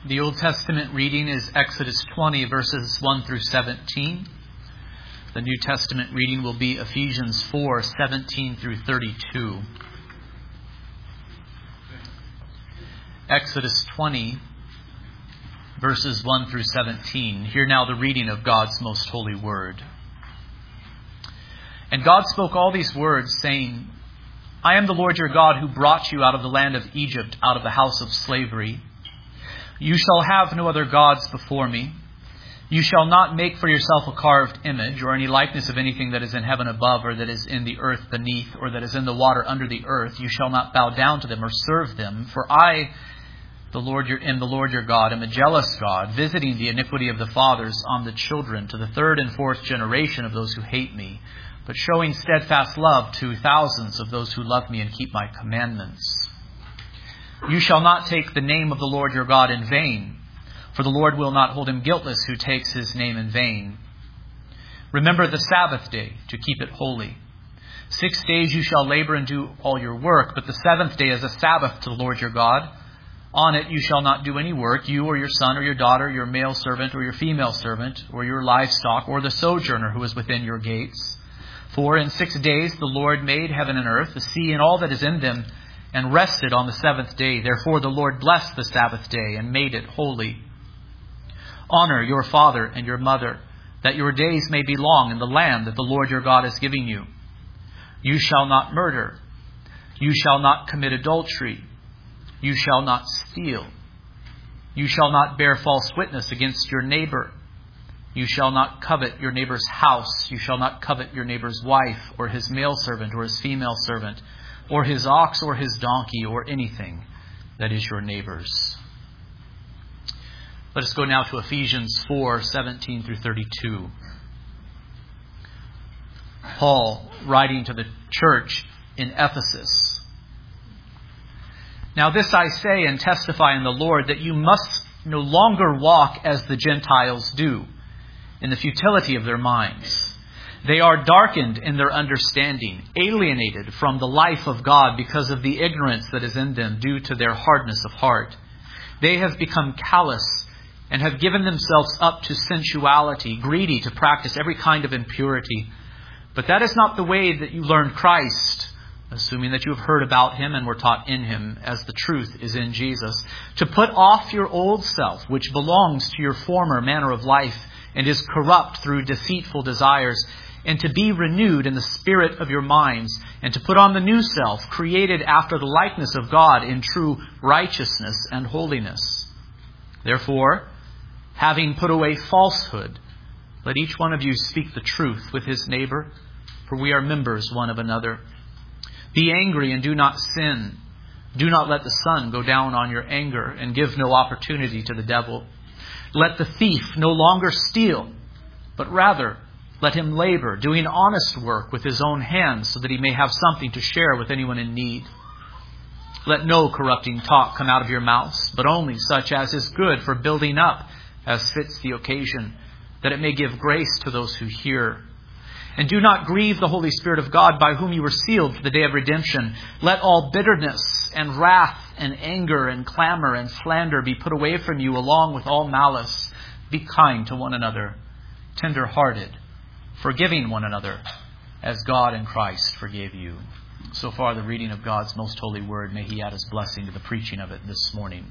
The Old Testament reading is Exodus 20, verses 1 through 17. The New Testament reading will be Ephesians 4, 17 through 32. Exodus 20, verses 1 through 17. Hear now the reading of God's most holy word. And God spoke all these words, saying, I am the Lord your God who brought you out of the land of Egypt, out of the house of slavery. You shall have no other gods before me. You shall not make for yourself a carved image or any likeness of anything that is in heaven above or that is in the earth beneath or that is in the water under the earth. You shall not bow down to them or serve them. For I, the Lord your God, am a jealous God, visiting the iniquity of the fathers on the children to the third and fourth generation of those who hate me, but showing steadfast love to thousands of those who love me and keep my commandments. You shall not take the name of the Lord your God in vain, for the Lord will not hold him guiltless who takes his name in vain. Remember the Sabbath day to keep it holy. 6 days you shall labor and do all your work, but the seventh day is a Sabbath to the Lord your God. On it you shall not do any work, you or your son or your daughter, your male servant or your female servant, or your livestock, or the sojourner who is within your gates. For in 6 days the Lord made heaven and earth, the sea and all that is in them, and rested on the seventh day. Therefore the Lord blessed the Sabbath day and made it holy. Honor your father and your mother, that your days may be long in the land that the Lord your God is giving you. You shall not murder. You shall not commit adultery. You shall not steal. You shall not bear false witness against your neighbor. You shall not covet your neighbor's house. You shall not covet your neighbor's wife, or his male servant, or his female servant, or his ox, or his donkey, or anything that is your neighbor's. Let us go now to Ephesians 4, 17 through 32. Paul, writing to the church in Ephesus. Now this I say and testify in the Lord, that you must no longer walk as the Gentiles do, in the futility of their minds. They are darkened in their understanding, alienated from the life of God because of the ignorance that is in them due to their hardness of heart. They have become callous and have given themselves up to sensuality, greedy to practice every kind of impurity. But that is not the way that you learned Christ, assuming that you have heard about him and were taught in him, as the truth is in Jesus, to put off your old self, which belongs to your former manner of life and is corrupt through deceitful desires, and to be renewed in the spirit of your minds, and to put on the new self, created after the likeness of God in true righteousness and holiness. Therefore, having put away falsehood, let each one of you speak the truth with his neighbor, for we are members one of another. Be angry and do not sin. Do not let the sun go down on your anger, and give no opportunity to the devil. Let the thief no longer steal, but rather let him labor, doing honest work with his own hands, so that he may have something to share with anyone in need. Let no corrupting talk come out of your mouths, but only such as is good for building up, as fits the occasion, that it may give grace to those who hear. And do not grieve the Holy Spirit of God, by whom you were sealed for the day of redemption. Let all bitterness and wrath and anger and clamor and slander be put away from you, along with all malice. Be kind to one another, tender-hearted, forgiving one another, as God in Christ forgave you. So far the reading of God's most holy word. May he add his blessing to the preaching of it this morning.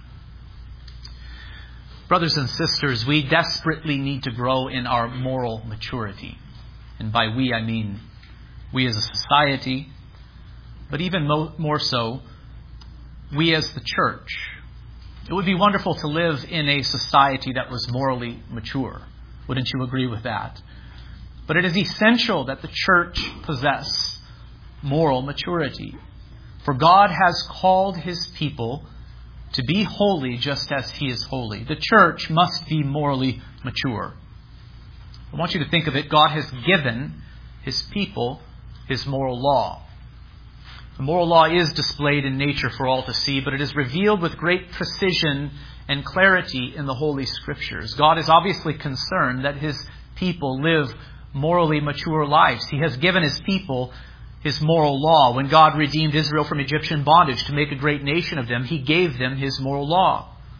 Brothers and sisters, we desperately need to grow in our moral maturity. And by we, I mean we as a society, but even more so, we as the church. It would be wonderful to live in a society that was morally mature. Wouldn't you agree with that? But it is essential that the church possess moral maturity. For God has called his people to be holy just as he is holy. The church must be morally mature. I want you to think of it. God has given his people his moral law. The moral law is displayed in nature for all to see, but it is revealed with great precision and clarity in the Holy Scriptures. God is obviously concerned that his people live morally mature lives. He has given his people his moral law. When God redeemed Israel from Egyptian bondage to make a great nation of them, he gave them his moral law.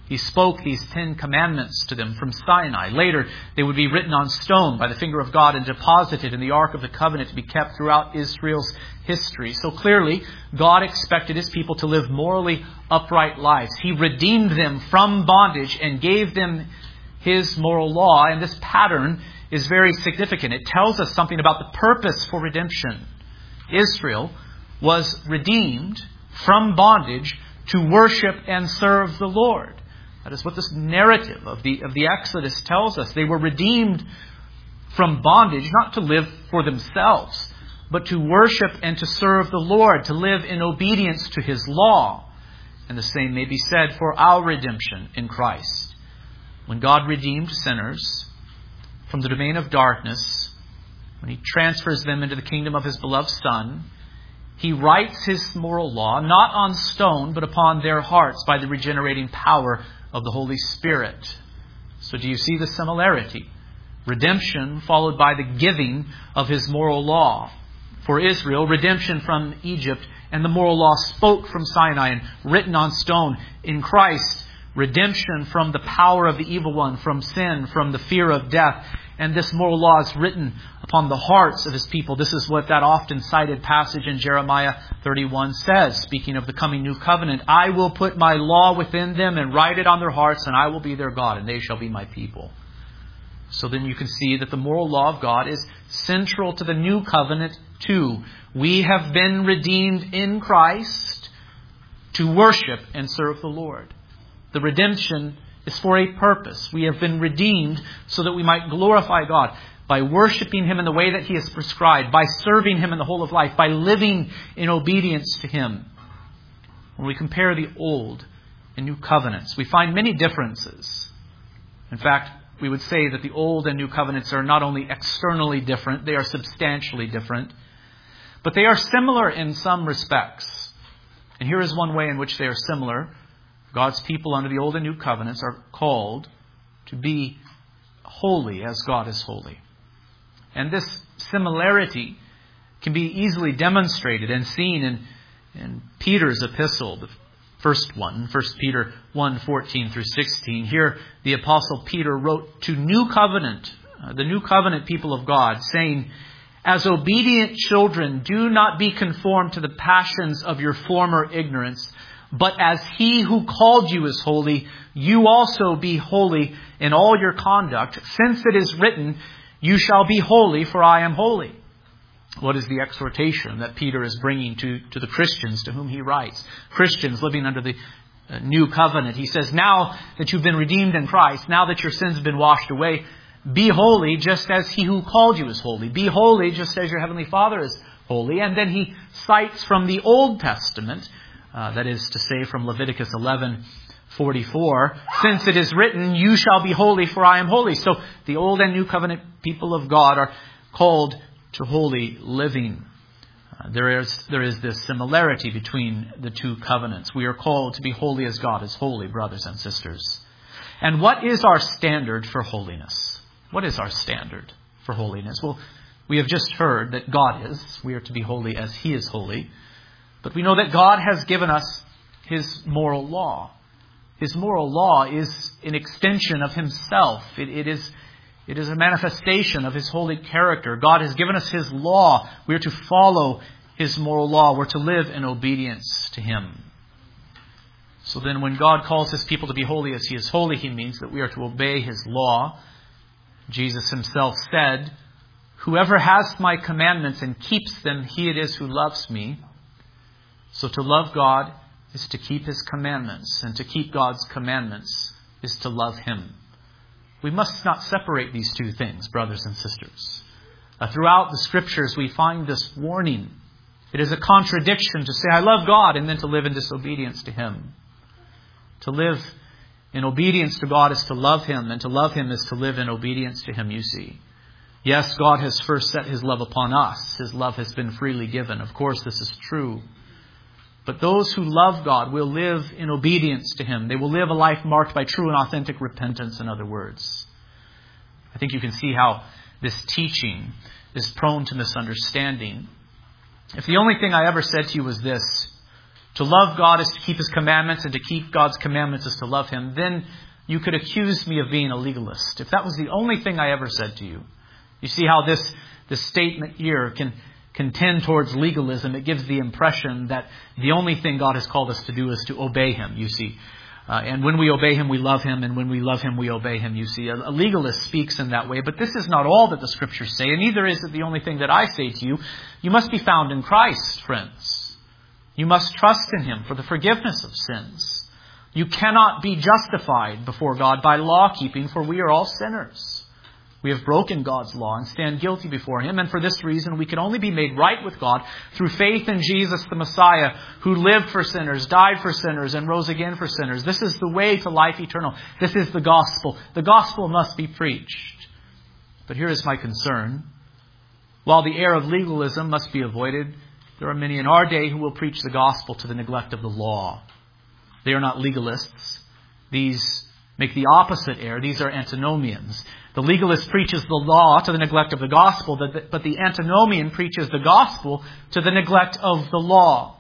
He spoke these 10 commandments to them from Sinai. Later, they would be written on stone by the finger of God and deposited in the Ark of the Covenant to be kept throughout Israel's history. So clearly, God expected His people to live morally upright lives. He redeemed them from bondage and gave them His moral law. And this pattern is very significant. It tells us something about the purpose for redemption. Israel was redeemed from bondage to worship and serve the Lord. That is what this narrative of the Exodus tells us. They were redeemed from bondage, not to live for themselves, but to worship and to serve the Lord, to live in obedience to His law. And the same may be said for our redemption in Christ. When God redeemed sinners from the domain of darkness, when He transfers them into the kingdom of His beloved Son, He writes His moral law, not on stone, but upon their hearts by the regenerating power of the Holy Spirit. So do you see the similarity? Redemption followed by the giving of His moral law. For Israel, redemption from Egypt and the moral law spoke from Sinai and written on stone. In Christ, redemption from the power of the evil one, from sin, from the fear of death. And this moral law is written upon the hearts of His people. This is what that often cited passage in Jeremiah 31 says, speaking of the coming new covenant. I will put my law within them and write it on their hearts, and I will be their God, and they shall be my people. So then you can see that the moral law of God is central to the new covenant too. We have been redeemed in Christ to worship and serve the Lord. The redemption is for a purpose. We have been redeemed so that we might glorify God by worshiping Him in the way that He has prescribed, by serving Him in the whole of life, by living in obedience to Him. When we compare the old and new covenants, we find many differences. In fact, we would say that the old and new covenants are not only externally different, they are substantially different, but they are similar in some respects. And here is one way in which they are similar. God's people under the Old and New Covenants are called to be holy as God is holy. And this similarity can be easily demonstrated and seen in Peter's epistle, the first one, 1 Peter 1:14 through 16. Here, the Apostle Peter wrote to the New Covenant people of God, saying, as obedient children, do not be conformed to the passions of your former ignorance, but as He who called you is holy, you also be holy in all your conduct, since it is written, you shall be holy, for I am holy. What is the exhortation that Peter is bringing to the Christians to whom he writes? Christians living under the new covenant. He says, now that you've been redeemed in Christ, now that your sins have been washed away, be holy just as He who called you is holy. Be holy just as your Heavenly Father is holy. And then he cites from the Old Testament, that is to say from Leviticus 11:44, since it is written, you shall be holy, for I am holy. So the Old and New Covenant people of God are called to holy living. There is this similarity between the two covenants. We are called to be holy as God is holy, brothers and sisters. And what is our standard for holiness? What is our standard for holiness? Well, we have just heard that God is. We are to be holy as He is holy. But we know that God has given us His moral law. His moral law is an extension of Himself. It is a manifestation of His holy character. God has given us His law. We are to follow His moral law. We're to live in obedience to Him. So then when God calls His people to be holy as He is holy, He means that we are to obey His law. Jesus Himself said, whoever has my commandments and keeps them, he it is who loves me. So to love God is to keep His commandments, and to keep God's commandments is to love Him. We must not separate these two things, brothers and sisters. Throughout the Scriptures we find this warning. It is a contradiction to say, I love God, and then to live in disobedience to Him. To live in obedience to God is to love Him, and to love Him is to live in obedience to Him, you see. Yes, God has first set His love upon us. His love has been freely given. Of course, this is true. But those who love God will live in obedience to Him. They will live a life marked by true and authentic repentance, in other words. I think you can see how this teaching is prone to misunderstanding. If the only thing I ever said to you was this, to love God is to keep His commandments, and to keep God's commandments is to love Him, then you could accuse me of being a legalist. If that was the only thing I ever said to you. You see how this statement here can tend towards legalism. It gives the impression that the only thing God has called us to do is to obey Him, you see. And when we obey Him, we love Him. And when we love Him, we obey Him, you see. A legalist speaks in that way. But this is not all that the Scriptures say. And neither is it the only thing that I say to you. You must be found in Christ, friends. You must trust in Him for the forgiveness of sins. You cannot be justified before God by law keeping, for we are all sinners. We have broken God's law and stand guilty before Him. And for this reason, we can only be made right with God through faith in Jesus the Messiah, who lived for sinners, died for sinners, and rose again for sinners. This is the way to life eternal. This is the gospel. The gospel must be preached. But here is my concern. While the error of legalism must be avoided, there are many in our day who will preach the gospel to the neglect of the law. They are not legalists. These make the opposite error. These are antinomians. The legalist preaches the law to the neglect of the gospel, but the antinomian preaches the gospel to the neglect of the law.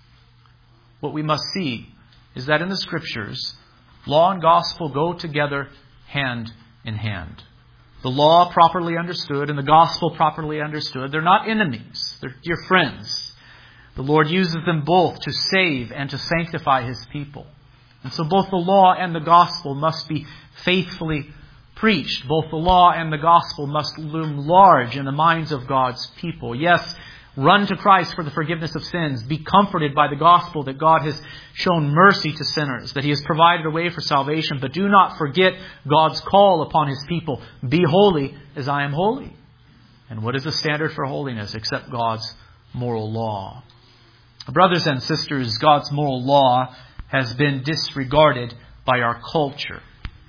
What we must see is that in the Scriptures, law and gospel go together hand in hand. The law properly understood and the gospel properly understood, they're not enemies. They're dear friends. The Lord uses them both to save and to sanctify His people. And so both the law and the gospel must be faithfully preached. Both the law and the gospel must loom large in the minds of God's people. Yes, run to Christ for the forgiveness of sins. Be comforted by the gospel that God has shown mercy to sinners, that He has provided a way for salvation. But do not forget God's call upon His people. Be holy as I am holy. And what is the standard for holiness except God's moral law? Brothers and sisters, God's moral law has been disregarded by our culture.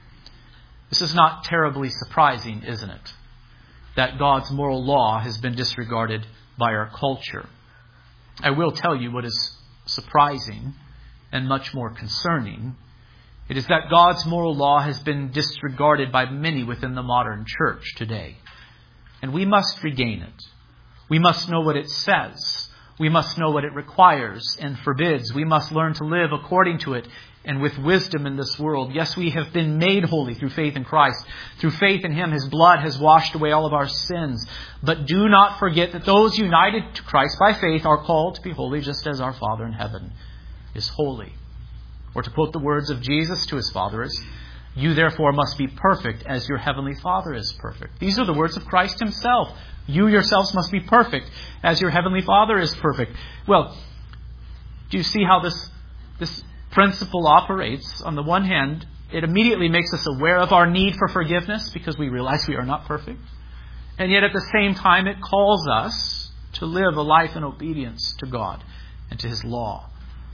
This is not terribly surprising, isn't it? That God's moral law has been disregarded by our culture. I will tell you what is surprising and much more concerning. It is that God's moral law has been disregarded by many within the modern church today. And we must regain it. We must know what it says. We must know what it requires and forbids. We must learn to live according to it and with wisdom in this world. Yes, we have been made holy through faith in Christ. Through faith in Him, His blood has washed away all of our sins. But do not forget that those united to Christ by faith are called to be holy just as our Father in heaven is holy. Or to quote the words of Jesus to His followers, you therefore must be perfect as your heavenly Father is perfect. These are the words of Christ Himself. You yourselves must be perfect as your heavenly Father is perfect. Well, do you see how this principle operates? On the one hand, it immediately makes us aware of our need for forgiveness because we realize we are not perfect. And yet at the same time, it calls us to live a life in obedience to God and to His law.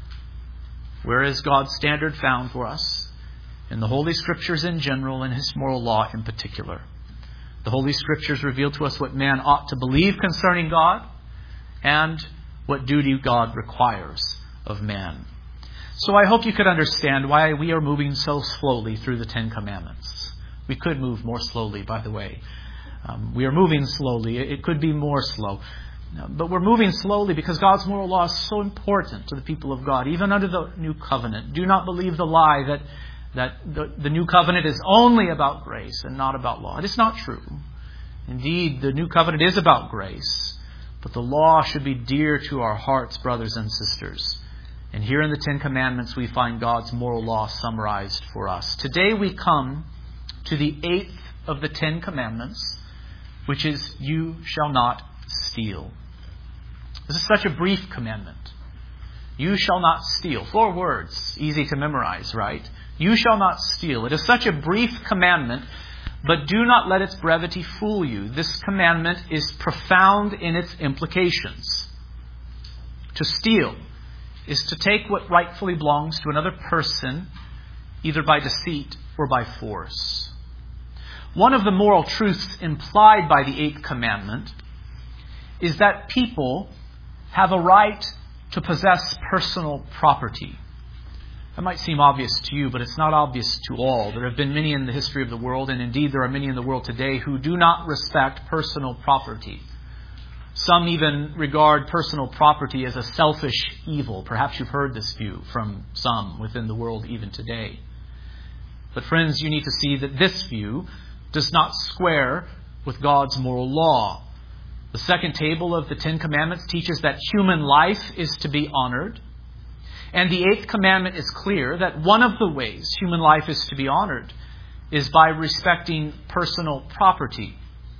Where is God's standard found for us? In the Holy Scriptures in general and His moral law in particular. The Holy Scriptures reveal to us what man ought to believe concerning God and what duty God requires of man. So I hope you could understand why we are moving so slowly through the Ten Commandments. We could move more slowly, by the way. We are moving slowly. It could be more slow. But we're moving slowly because God's moral law is so important to the people of God, even under the New Covenant. Do not believe the lie that the New Covenant is only about grace and not about law. It is not true. Indeed, the New Covenant is about grace, but the law should be dear to our hearts, brothers and sisters. And here in the Ten Commandments, we find God's moral law summarized for us. Today we come to the 8th of the 10 Commandments, which is, you shall not steal. This is such a brief commandment. You shall not steal. 4 words, easy to memorize, right? You shall not steal. It is such a brief commandment, but do not let its brevity fool you. This commandment is profound in its implications. To steal is to take what rightfully belongs to another person, either by deceit or by force. One of the moral truths implied by the 8th commandment is that people have a right to possess personal property. That might seem obvious to you, but it's not obvious to all. There have been many in the history of the world, and indeed there are many in the world today who do not respect personal property. Some even regard personal property as a selfish evil. Perhaps you've heard this view from some within the world even today. But friends, you need to see that this view does not square with God's moral law. The second table of the Ten Commandments teaches that human life is to be honored. And the eighth commandment is clear that one of the ways human life is to be honored is by respecting personal property.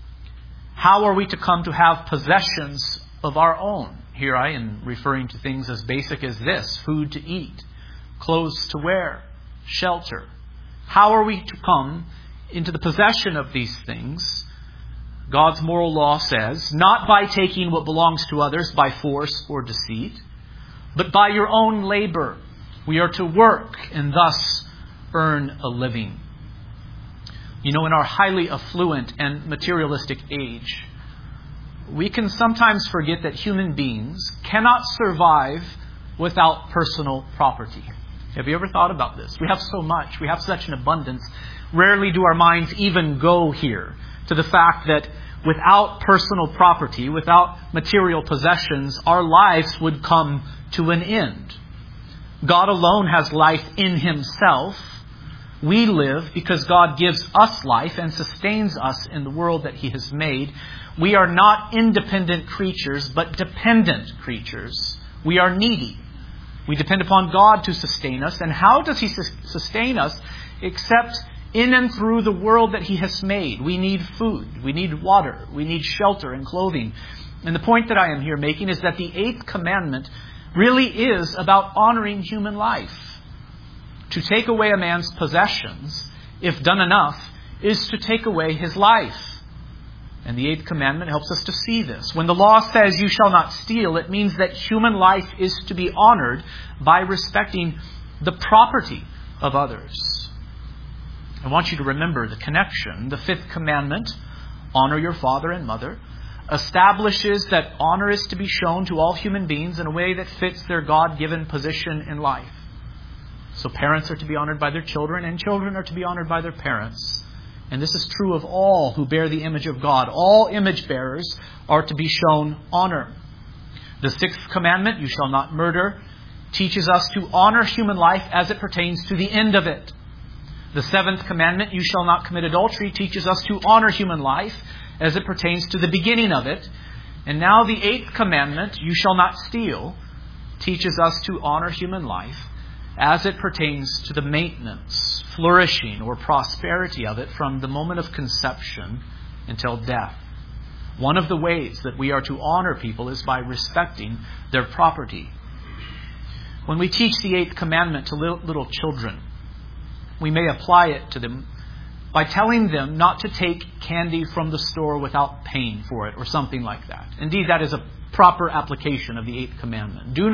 How are we to come to have possessions of our own? Here I am referring to things as basic as this: food to eat, clothes to wear, shelter. How are we to come into the possession of these things? God's moral law says, not by taking what belongs to others by force or deceit, but by your own labor. We are to work and thus earn a living. You know, in our highly affluent and materialistic age, we can sometimes forget that human beings cannot survive without personal property. Have you ever thought about this? We have so much. We have such an abundance. Rarely do our minds even go here to the fact that without personal property, without material possessions, our lives would come to an end. God alone has life in Himself. We live because God gives us life and sustains us in the world that He has made. We are not independent creatures, but dependent creatures. We are needy. We depend upon God to sustain us. And how does He sustain us except in and through the world that He has made? We need food. We need water. We need shelter and clothing. And the point that I am here making is that the eighth commandment really is about honoring human life. To take away a man's possessions, if done enough, is to take away his life. And the eighth commandment helps us to see this. When the law says you shall not steal, it means that human life is to be honored by respecting the property of others. I want you to remember the connection. The fifth commandment, honor your father and mother, establishes that honor is to be shown to all human beings in a way that fits their God-given position in life. So parents are to be honored by their children, and children are to be honored by their parents. And this is true of all who bear the image of God. All image bearers are to be shown honor. The sixth commandment, you shall not murder, teaches us to honor human life as it pertains to the end of it. The seventh commandment, you shall not commit adultery, teaches us to honor human life as it pertains to the beginning of it. And now the eighth commandment, you shall not steal, teaches us to honor human life as it pertains to the maintenance, flourishing, or prosperity of it from the moment of conception until death. One of the ways that we are to honor people is by respecting their property. When we teach the eighth commandment to little children, we may apply it to them by telling them not to take candy from the store without paying for it, or something like that. Indeed, that is a proper application of the eighth commandment. Do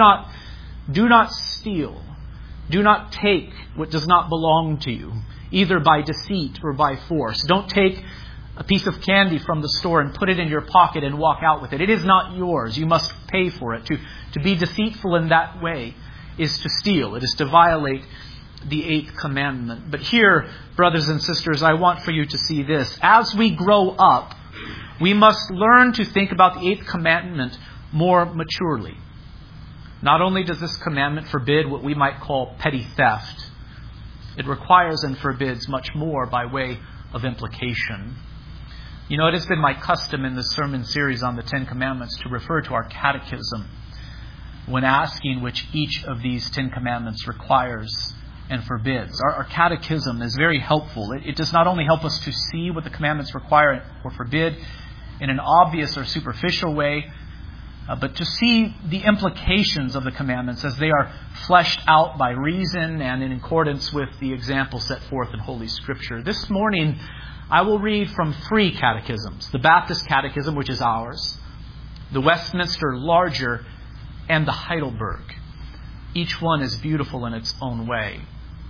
not steal. Do not take what does not belong to you, either by deceit or by force. Don't take a piece of candy from the store and put it in your pocket and walk out with it. It is not yours. You must pay for it. To be deceitful in that way is to steal. It is to violate the eighth commandment. But here, brothers and sisters, I want for you to see this. As we grow up, we must learn to think about the eighth commandment more maturely. Not only does this commandment forbid what we might call petty theft, it requires and forbids much more by way of implication. You know, it has been my custom in this sermon series on the Ten Commandments to refer to our catechism when asking which each of these Ten Commandments requires and forbids. Our catechism is very helpful. It does not only help us to see what the commandments require or forbid in an obvious or superficial way, but to see the implications of the commandments as they are fleshed out by reason and in accordance with the example set forth in Holy Scripture. This morning, I will read from three catechisms: the Baptist Catechism, which is ours, the Westminster Larger, and the Heidelberg. Each one is beautiful in its own way.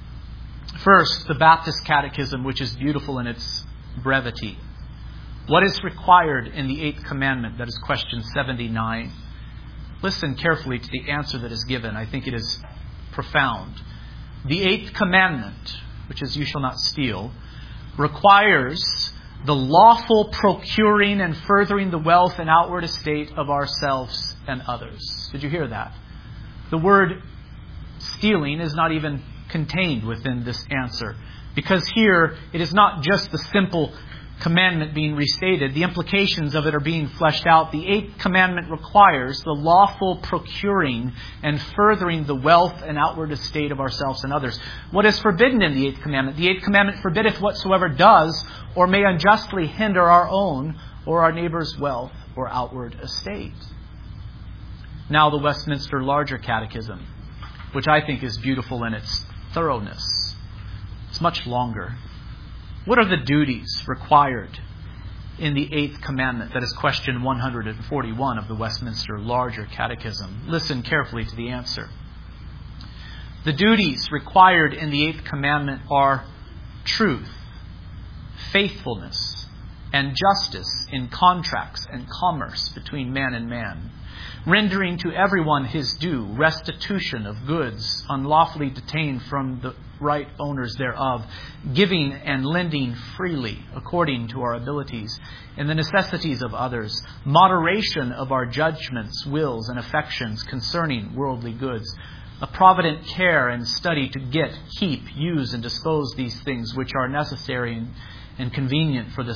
First, the Baptist Catechism, which is beautiful in its brevity. What is required in the eighth commandment? That is question 79. Listen carefully to the answer that is given. I think it is profound. The eighth commandment, which is you shall not steal, requires the lawful procuring and furthering the wealth and outward estate of ourselves and others. Did you hear that? The word stealing is not even contained within this answer, because here it is not just the simple commandment being restated. The implications of it are being fleshed out. The 8th commandment requires the lawful procuring and furthering the wealth and outward estate of ourselves and others. What is forbidden in the 8th commandment? The 8th commandment forbiddeth whatsoever does or may unjustly hinder our own or our neighbor's wealth or outward estate. Now the Westminster Larger Catechism, which I think is beautiful in its thoroughness. It's much longer. What are the duties required in the 8th commandment? That is question 141 of the Westminster Larger Catechism. Listen carefully to the answer. The duties required in the 8th commandment are truth, faithfulness, and justice in contracts and commerce between man and man, rendering to everyone his due, restitution of goods unlawfully detained from the right owners thereof, giving and lending freely according to our abilities, and the necessities of others, moderation of our judgments, wills, and affections concerning worldly goods, a provident care and study to get, keep, use, and dispose these things which are necessary and convenient for the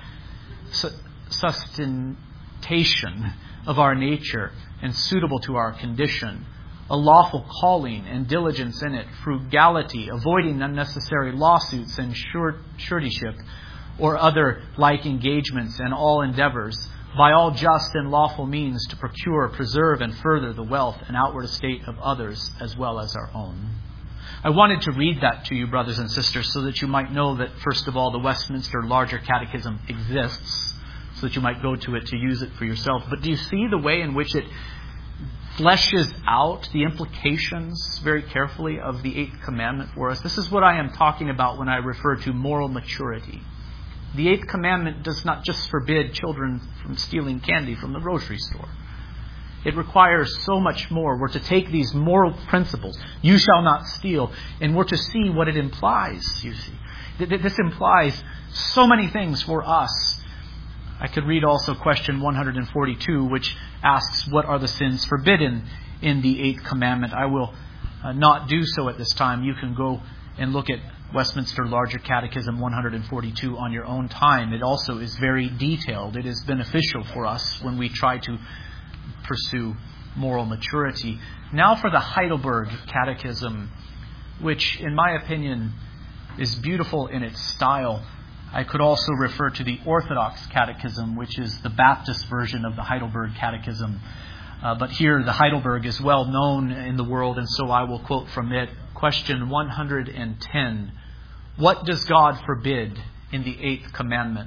sustentation of our nature and suitable to our condition, a lawful calling and diligence in it, frugality, avoiding unnecessary lawsuits and suretyship, or other like engagements, and all endeavors, by all just and lawful means to procure, preserve, and further the wealth and outward estate of others as well as our own. I wanted to read that to you, brothers and sisters, so that you might know that, first of all, the Westminster Larger Catechism exists, so that you might go to it to use it for yourself. But do you see the way in which it fleshes out the implications very carefully of the 8th commandment for us? This is what I am talking about when I refer to moral maturity. The 8th commandment does not just forbid children from stealing candy from the grocery store. It requires so much more. We're to take these moral principles, you shall not steal, and we're to see what it implies, you see. This implies so many things for us. I could read also question 142, which asks, what are the sins forbidden in the 8th commandment? I will not do so at this time. You can go and look at Westminster Larger Catechism 142 on your own time. It also is very detailed. It is beneficial for us when we try to pursue moral maturity. Now for the Heidelberg Catechism, which in my opinion is beautiful in its style. I could also refer to the Orthodox Catechism, which is the Baptist version of the Heidelberg Catechism. But here the Heidelberg is well known in the world, and so I will quote from it. Question 110. What does God forbid in the 8th commandment?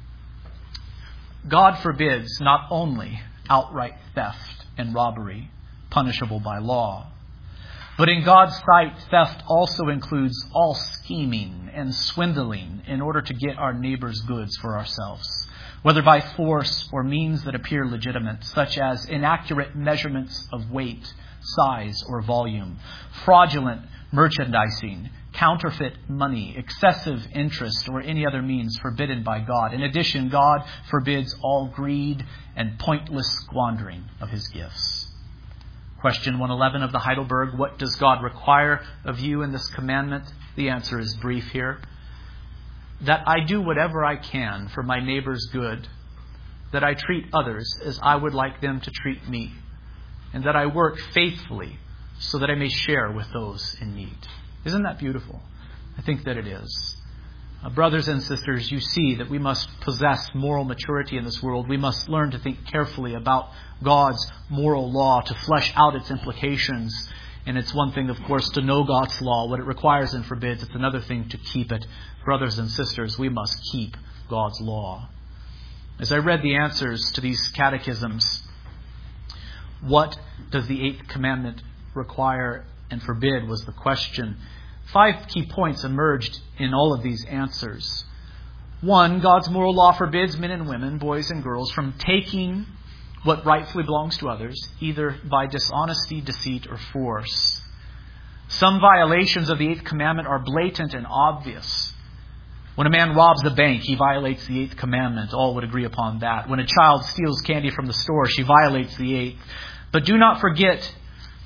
God forbids not only outright theft and robbery, punishable by law, but in God's sight, theft also includes all scheming and swindling in order to get our neighbor's goods for ourselves, whether by force or means that appear legitimate, such as inaccurate measurements of weight, size, or volume, fraudulent merchandising, counterfeit money, excessive interest, or any other means forbidden by God. In addition, God forbids all greed and pointless squandering of His gifts. Question 111 of the Heidelberg, what does God require of you in this commandment? The answer is brief here. That I do whatever I can for my neighbor's good, that I treat others as I would like them to treat me, and that I work faithfully so that I may share with those in need. Isn't that beautiful? I think that it is. Brothers and sisters, you see that we must possess moral maturity in this world. We must learn to think carefully about God's moral law, to flesh out its implications. And it's one thing, of course, to know God's law, what it requires and forbids. It's another thing to keep it. Brothers and sisters, we must keep God's law. As I read the answers to these catechisms, what does the 8th commandment require and forbid was the question. 5 key points emerged in all of these answers. 1, God's moral law forbids men and women, boys and girls, from taking what rightfully belongs to others, either by dishonesty, deceit, or force. Some violations of the 8th commandment are blatant and obvious. When a man robs a bank, he violates the 8th commandment. All would agree upon that. When a child steals candy from the store, she violates the 8th. But do not forget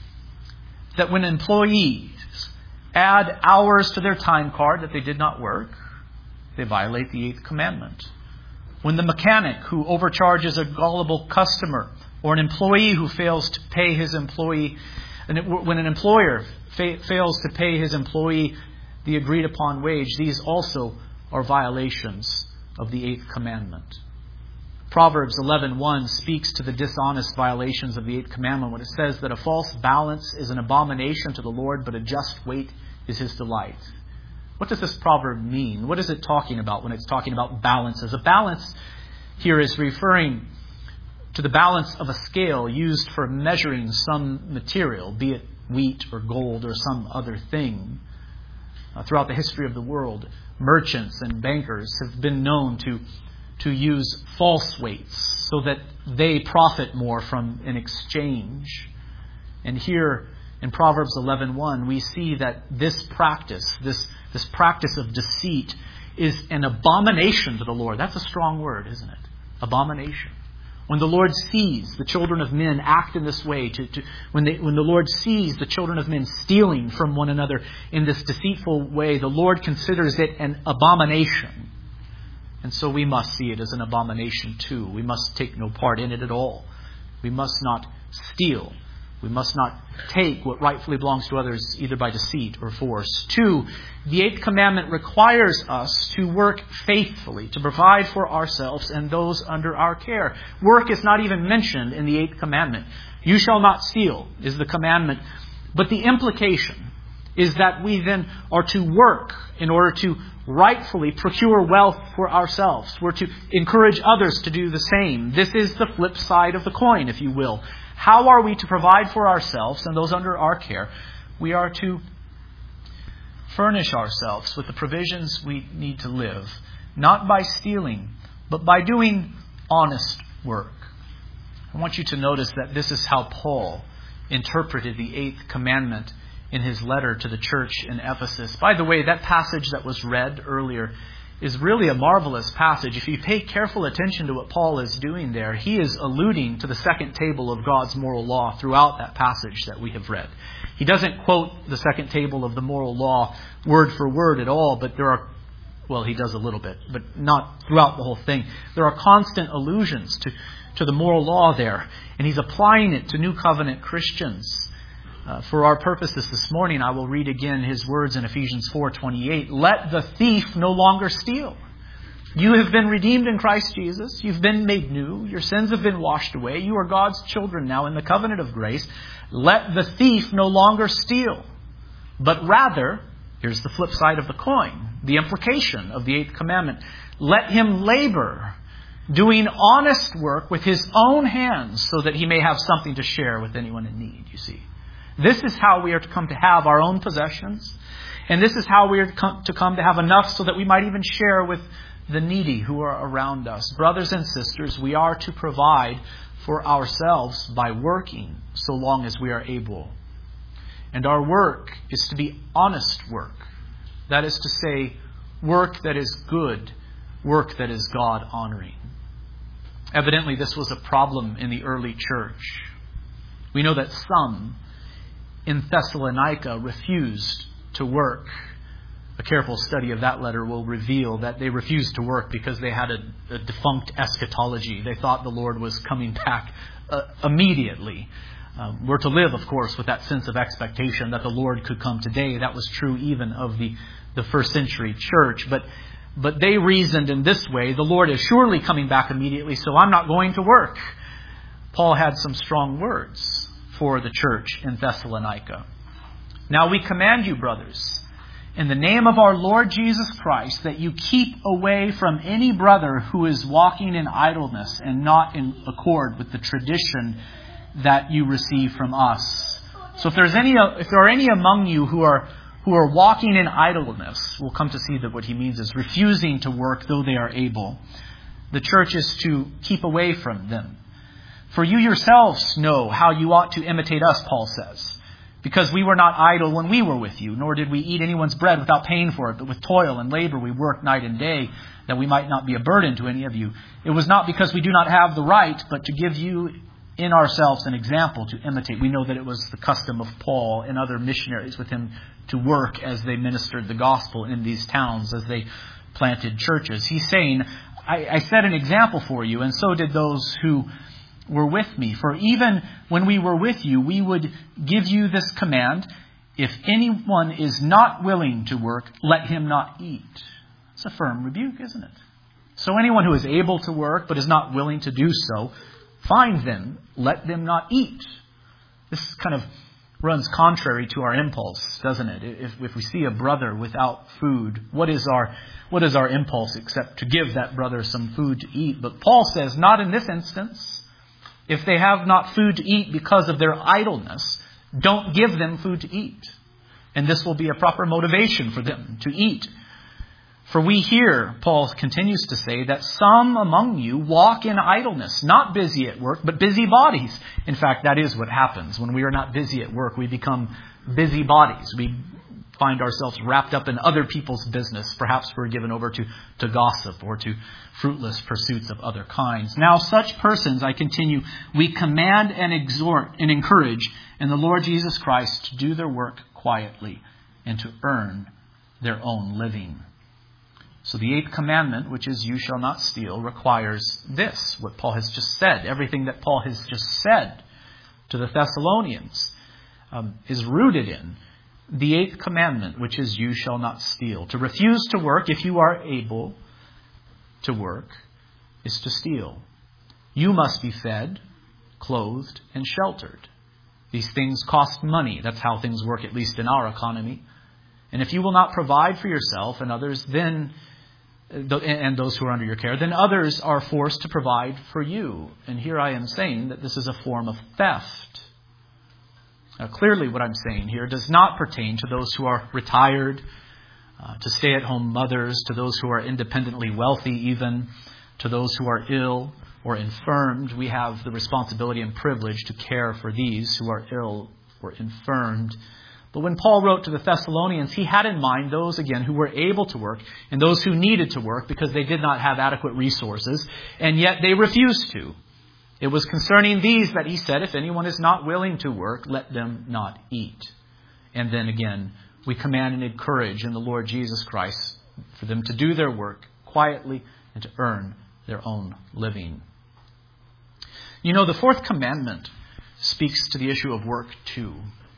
that when employees add hours to their time card that they did not work, they violate the 8th commandment. When the mechanic who overcharges a gullible customer, or an employee who fails to pay his employee, when an employer fails to pay his employee the agreed upon wage, these also are violations of the 8th commandment. Proverbs 11:1 speaks to the dishonest violations of the 8th commandment when it says that a false balance is an abomination to the Lord, but a just weight is His delight. What does this proverb mean? What is it talking about when it's talking about balances? A balance here is referring to the balance of a scale used for measuring some material, be it wheat or gold or some other thing. Throughout the history of the world, merchants and bankers have been known to use false weights so that they profit more from an exchange. And here in Proverbs 11:1, we see that this practice of deceit is an abomination to the Lord. That's a strong word, isn't it? Abomination. When the Lord sees the children of men act in this way, when the Lord sees the children of men stealing from one another in this deceitful way, the Lord considers it an abomination. And so we must see it as an abomination too. We must take no part in it at all. We must not steal. We must not take what rightfully belongs to others either by deceit or force. 2, the 8th commandment requires us to work faithfully, to provide for ourselves and those under our care. Work is not even mentioned in the 8th commandment. You shall not steal is the commandment. But the implication is that we then are to work in order to rightfully procure wealth for ourselves. We're to encourage others to do the same. This is the flip side of the coin, if you will. How are we to provide for ourselves and those under our care? We are to furnish ourselves with the provisions we need to live, not by stealing, but by doing honest work. I want you to notice that this is how Paul interpreted the 8th commandment in his letter to the church in Ephesus. By the way, that passage that was read earlier is really a marvelous passage. If you pay careful attention to what Paul is doing there, he is alluding to the second table of God's moral law throughout that passage that we have read. He doesn't quote the second table of the moral law word for word at all, but he does a little bit, but not throughout the whole thing. There are constant allusions to the moral law there, and he's applying it to New Covenant Christians. For our purposes this morning, I will read again his words in Ephesians 4:28. Let the thief no longer steal. You have been redeemed in Christ Jesus. You've been made new. Your sins have been washed away. You are God's children now in the covenant of grace. Let the thief no longer steal, but rather, here's the flip side of the coin, the implication of the 8th commandment. Let him labor, doing honest work with his own hands so that he may have something to share with anyone in need, you see. This is how we are to come to have our own possessions. And this is how we are to come to have enough so that we might even share with the needy who are around us. Brothers and sisters, we are to provide for ourselves by working so long as we are able. And our work is to be honest work. That is to say, work that is good, work that is God-honoring. Evidently, this was a problem in the early church. We know that some in Thessalonica refused to work. A careful study of that letter will reveal that they refused to work because they had a defunct eschatology. They thought the Lord was coming back immediately. We're to live, of course, with that sense of expectation that the Lord could come today. That was true even of the first century church. But they reasoned in this way: the Lord is surely coming back immediately, so I'm not going to work. Paul had some strong words for the church in Thessalonica. Now we command you, brothers, in the name of our Lord Jesus Christ, that you keep away from any brother who is walking in idleness and not in accord with the tradition that you receive from us. So if there are any among you who are walking in idleness, we'll come to see that what he means is refusing to work though they are able. The church is to keep away from them. For you yourselves know how you ought to imitate us, Paul says. Because we were not idle when we were with you, nor did we eat anyone's bread without paying for it, but with toil and labor we worked night and day, that we might not be a burden to any of you. It was not because we do not have the right, but to give you in ourselves an example to imitate. We know that it was the custom of Paul and other missionaries with him to work as they ministered the gospel in these towns, as they planted churches. He's saying, I set an example for you, and so did those who were with me. For even when we were with you, we would give you this command: if anyone is not willing to work, let him not eat. It's a firm rebuke, isn't it? So anyone who is able to work but is not willing to do so, find them, let them not eat. This kind of runs contrary to our impulse, doesn't it? If we see a brother without food, what is our impulse except to give that brother some food to eat? But Paul says, not in this instance. If they have not food to eat because of their idleness, don't give them food to eat. And this will be a proper motivation for them to eat. For we hear, Paul continues to say, that some among you walk in idleness, not busy at work, but busy bodies. In fact, that is what happens. When we are not busy at work, we become busy bodies. We find ourselves wrapped up in other people's business. Perhaps we're given over to gossip or to fruitless pursuits of other kinds. Now such persons, I continue, we command and exhort and encourage in the Lord Jesus Christ to do their work quietly and to earn their own living. So the 8th commandment, which is you shall not steal, requires this, what Paul has just said. Everything that Paul has just said to the Thessalonians is rooted in the 8th commandment, which is you shall not steal. To refuse to work, if you are able to work, is to steal. You must be fed, clothed, and sheltered. These things cost money. That's how things work, at least in our economy. And if you will not provide for yourself and others, then and those who are under your care, then others are forced to provide for you. And here I am saying that this is a form of theft. Now, clearly what I'm saying here does not pertain to those who are retired, to stay-at-home mothers, to those who are independently wealthy even, to those who are ill or infirmed. We have the responsibility and privilege to care for these who are ill or infirmed. But when Paul wrote to the Thessalonians, he had in mind those, again, who were able to work and those who needed to work because they did not have adequate resources, and yet they refused to. It was concerning these that he said, if anyone is not willing to work, let them not eat. And then again, we command and encourage in the Lord Jesus Christ for them to do their work quietly and to earn their own living. You know, the 4th commandment speaks to the issue of work too.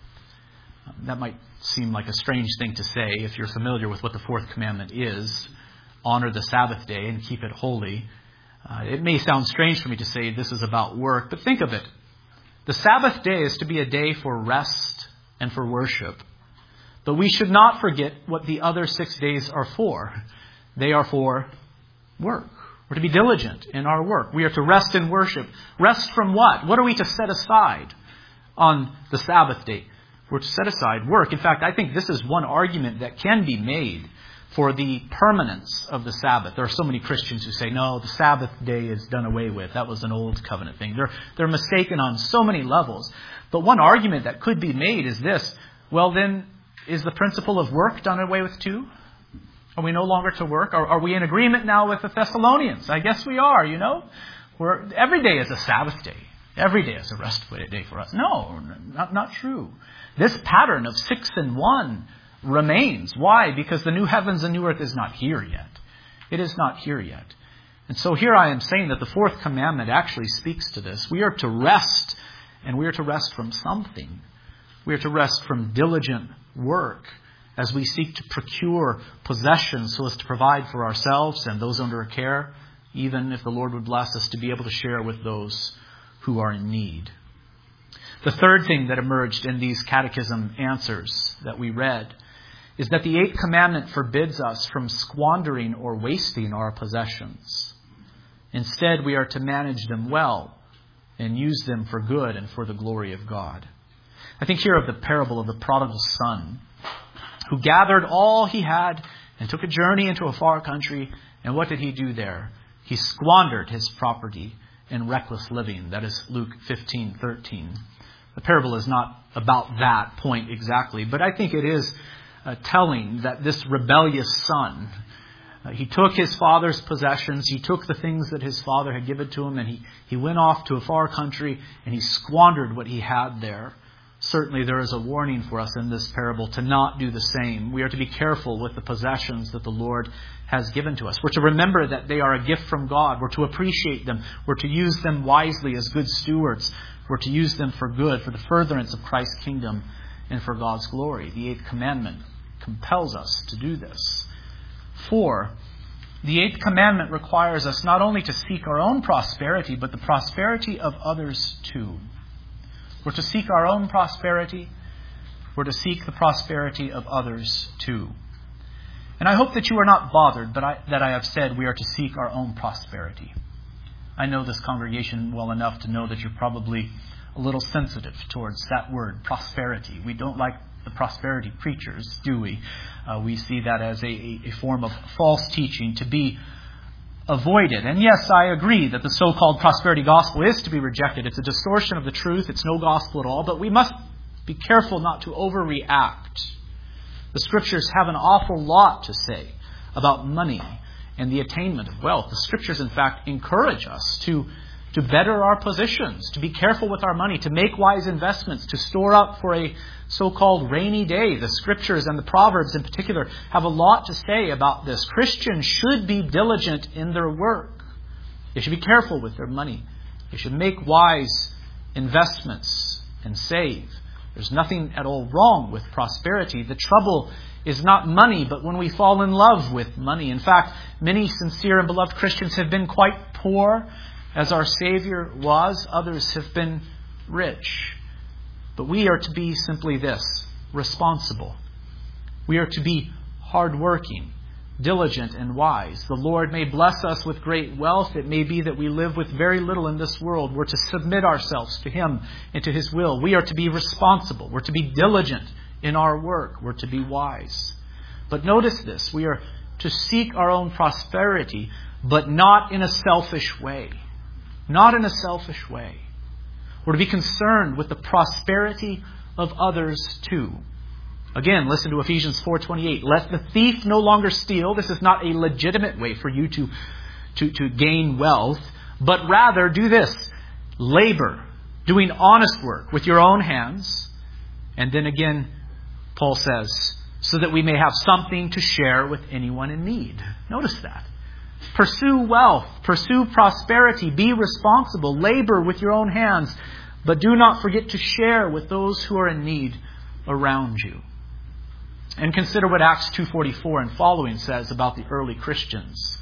That might seem like a strange thing to say if you're familiar with what the 4th commandment is. Honor the Sabbath day and keep it holy. It may sound strange for me to say this is about work, but think of it. The Sabbath day is to be a day for rest and for worship. But we should not forget what the other 6 days are for. They are for work. We're to be diligent in our work. We are to rest and worship. Rest from what? What are we to set aside on the Sabbath day? We're to set aside work. In fact, I think this is one argument that can be made for the permanence of the Sabbath. There are so many Christians who say, no, the Sabbath day is done away with. That was an old covenant thing. They're mistaken on so many levels. But one argument that could be made is this. Well, then, is the principle of work done away with too? Are we no longer to work? Are we in agreement now with the Thessalonians? I guess we are, you know. Every day is a Sabbath day. Every day is a rest day for us. No, not true. This pattern of 6 and 1 remains. Why? Because the new heavens and new earth is not here yet. It is not here yet. And so here I am saying that the 4th commandment actually speaks to this. We are to rest, and we are to rest from something. We are to rest from diligent work as we seek to procure possessions so as to provide for ourselves and those under our care, even if the Lord would bless us to be able to share with those who are in need. The third thing that emerged in these catechism answers that we read is that the 8th commandment forbids us from squandering or wasting our possessions. Instead, we are to manage them well and use them for good and for the glory of God. I think here of the parable of the prodigal son, who gathered all he had and took a journey into a far country. And what did he do there? He squandered his property in reckless living. That is Luke 15:13. The parable is not about that point exactly, but I think it is telling that this rebellious son, he took his father's possessions, he took the things that his father had given to him, and he went off to a far country and he squandered what he had there. Certainly there is a warning for us in this parable to not do the same. We are to be careful with the possessions that the Lord has given to us. We're to remember that they are a gift from God. We're to appreciate them. We're to use them wisely as good stewards. We're to use them for good, for the furtherance of Christ's kingdom and for God's glory. The eighth commandment compels us to do this. 4, the eighth commandment requires us not only to seek our own prosperity, but the prosperity of others too. We're to seek our own prosperity. We're to seek the prosperity of others too. And I hope that you are not bothered that I have said we are to seek our own prosperity. I know this congregation well enough to know that you're probably a little sensitive towards that word, prosperity. We don't like the prosperity preachers, do we? We see that as a form of false teaching to be avoided. And yes, I agree that the so-called prosperity gospel is to be rejected. It's a distortion of the truth. It's no gospel at all. But we must be careful not to overreact. The Scriptures have an awful lot to say about money and the attainment of wealth. The Scriptures, in fact, encourage us to better our positions, to be careful with our money, to make wise investments, to store up for a so-called rainy day. The Scriptures and the Proverbs in particular have a lot to say about this. Christians should be diligent in their work. They should be careful with their money. They should make wise investments and save. There's nothing at all wrong with prosperity. The trouble is not money, but when we fall in love with money. In fact, many sincere and beloved Christians have been quite poor, as our Savior was. Others have been rich. But we are to be simply this, responsible. We are to be hardworking, diligent, and wise. The Lord may bless us with great wealth. It may be that we live with very little in this world. We're to submit ourselves to Him and to His will. We are to be responsible. We're to be diligent in our work. We're to be wise. But notice this, we are to seek our own prosperity, but not in a selfish way. Not in a selfish way. We're to be concerned with the prosperity of others too. Again, listen to Ephesians 4:28. Let the thief no longer steal. This is not a legitimate way for you to gain wealth, but rather do this. Labor, doing honest work with your own hands. And then again, Paul says, so that we may have something to share with anyone in need. Notice that. Pursue wealth, pursue prosperity, be responsible, labor with your own hands, but do not forget to share with those who are in need around you. And consider what Acts 2:44 and following says about the early Christians.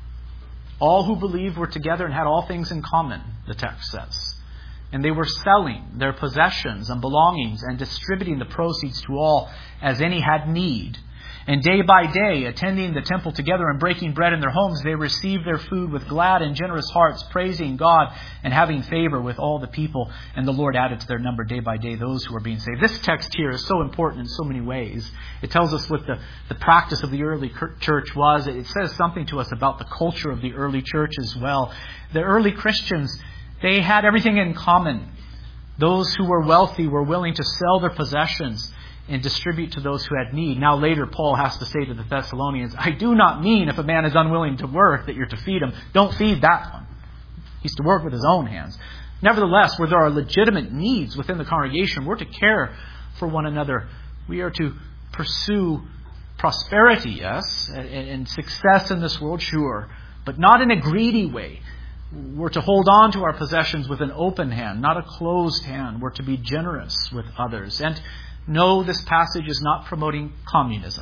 All who believed were together and had all things in common, the text says. And they were selling their possessions and belongings and distributing the proceeds to all as any had need. And day by day, attending the temple together and breaking bread in their homes, they received their food with glad and generous hearts, praising God and having favor with all the people. And the Lord added to their number day by day those who were being saved. This text here is so important in so many ways. It tells us what the practice of the early church was. It says something to us about the culture of the early church as well. The early Christians, they had everything in common. Those who were wealthy were willing to sell their possessions and distribute to those who had need. Now later, Paul has to say to the Thessalonians, I do not mean if a man is unwilling to work that you're to feed him. Don't feed that one. He's to work with his own hands. Nevertheless, where there are legitimate needs within the congregation, we're to care for one another. We are to pursue prosperity, yes, and success in this world, sure, but not in a greedy way. We're to hold on to our possessions with an open hand, not a closed hand. We're to be generous with others. And no, this passage is not promoting communism.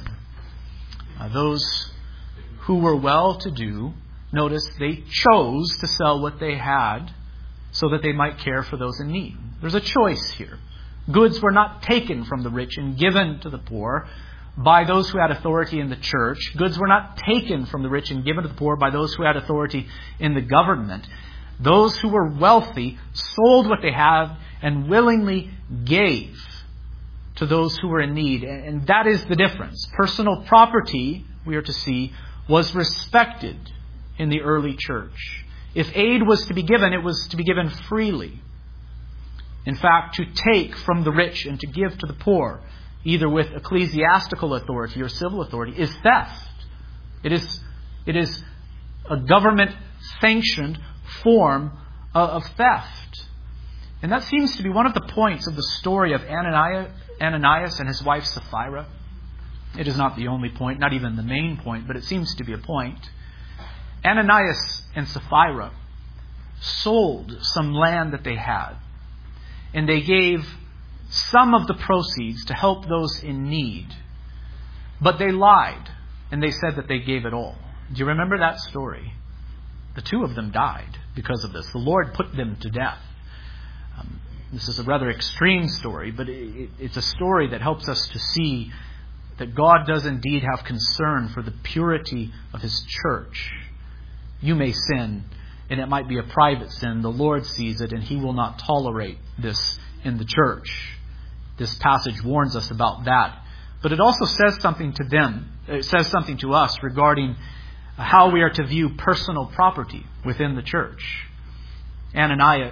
Those who were well-to-do, notice they chose to sell what they had so that they might care for those in need. There's a choice here. Goods were not taken from the rich and given to the poor by those who had authority in the church. Goods were not taken from the rich and given to the poor by those who had authority in the government. Those who were wealthy sold what they had and willingly gave to those who were in need. And that is the difference. Personal property, we are to see, was respected in the early church. If aid was to be given, it was to be given freely. In fact, to take from the rich and to give to the poor, either with ecclesiastical authority or civil authority, is theft. It is a government-sanctioned form of theft. And that seems to be one of the points of the story of Ananias and his wife Sapphira. It is not the only point, not even the main point, but it seems to be a point. Ananias and Sapphira sold some land that they had, and they gave some of the proceeds to help those in need. But they lied, and they said that they gave it all. Do you remember that story? The two of them died because of this. The Lord put them to death. This is a rather extreme story, but it's a story that helps us to see that God does indeed have concern for the purity of His church. You may sin, and it might be a private sin. The Lord sees it, and He will not tolerate this in the church. This passage warns us about that. But it also says something to them. It says something to us regarding how we are to view personal property within the church. Ananias